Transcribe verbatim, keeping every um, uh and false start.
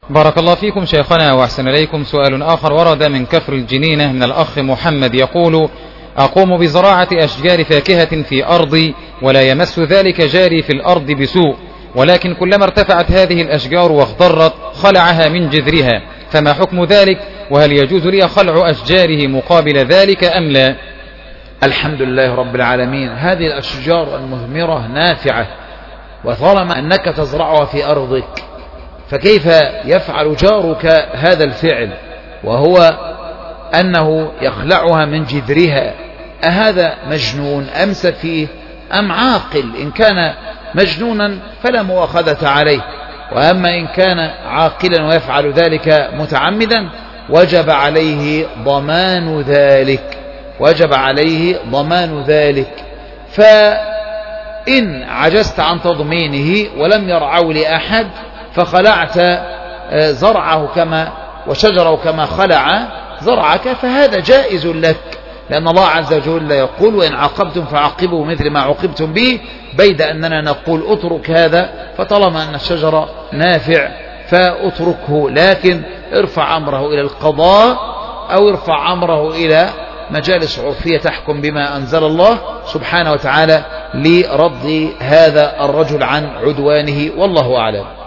بارك الله فيكم شيخنا وأحسن إليكم. سؤال آخر ورد من كفر الجنينة من الأخ محمد يقول: أقوم بزراعة أشجار فاكهة في أرضي ولا يمس ذلك جاري في الأرض بسوء، ولكن كلما ارتفعت هذه الأشجار واخضرت خلعها من جذرها، فما حكم ذلك؟ وهل يجوز لي خلع أشجاره مقابل ذلك أم لا؟ الحمد لله رب العالمين. هذه الأشجار المثمرة نافعة، وطالما أنك تزرعها في أرضك فكيف يفعل جارك هذا الفعل وهو أنه يخلعها من جذرها؟ أهذا مجنون أم سفيه أم عاقل؟ إن كان مجنونا فلا مؤاخذة عليه، وأما إن كان عاقلا ويفعل ذلك متعمدا وجب عليه ضمان ذلك وجب عليه ضمان ذلك. فإن عجزت عن تضمينه ولم يرعوا لأحد فخلعت زرعه كما وشجره كما خلع زرعك، فهذا جائز لك، لأن الله عز وجل يقول: وإن عاقبتم فعاقبوا مثل ما عوقبتم به، بيد أننا نقول اترك هذا، فطالما أن الشجر نافع فاتركه، لكن ارفع أمره إلى القضاء أو ارفع أمره إلى مجالس عرفية تحكم بما أنزل الله سبحانه وتعالى لرد هذا الرجل عن عدوانه، والله أعلم.